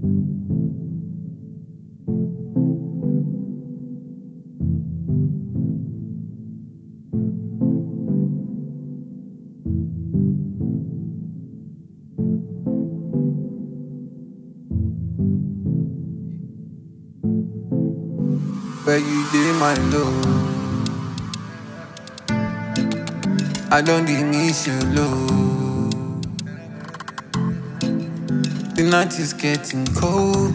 Where you did my love, I don't need miss your love. The night is getting cold,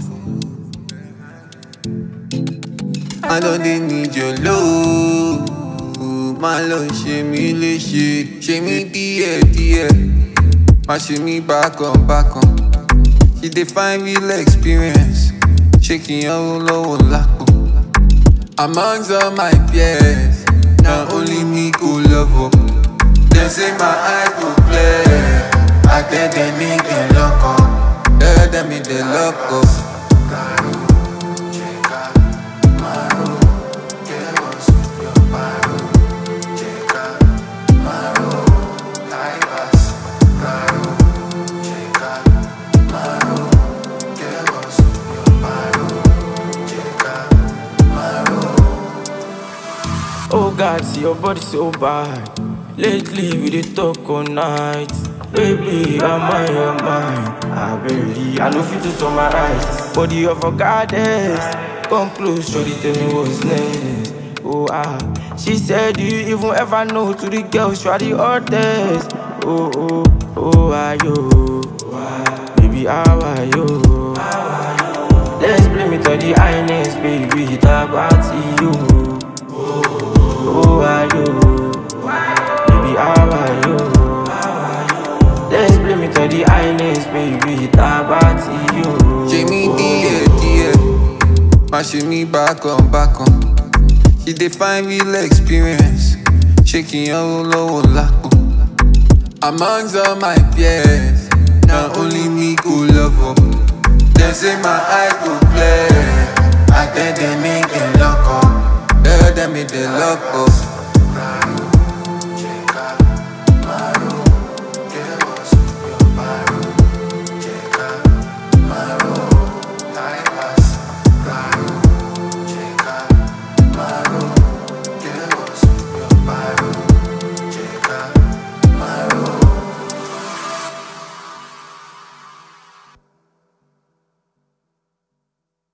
I don't need your love. My love, shake me, shake me, dear. My shake me back on. She define real experience, shaking your low lapo. Amongst all my peers, not only me go love up. They say my eye go play, I tell them make them lock up. Tell them make them lock up. Oh God, see your body so bad. Lately we dey talk all night. Baby, I'm on your mind. I know fit to summarize. Body of a goddess. Come close, shorty, tell me what's next. She said, do you even ever know to the girls you are the hottest? Are you? Baby, how are you? Let's blame it on the highness, baby. Talk about you. Are you? Baby, how are you? Let's blame it on the highness, baby. It's about you. Shake me, dear. My shake me back on. She define real experience, shaking your low lapo. Amongst all my peers, not only me go love up. They say my eye go play, I tell them make them lock up. Tell them make them lock up.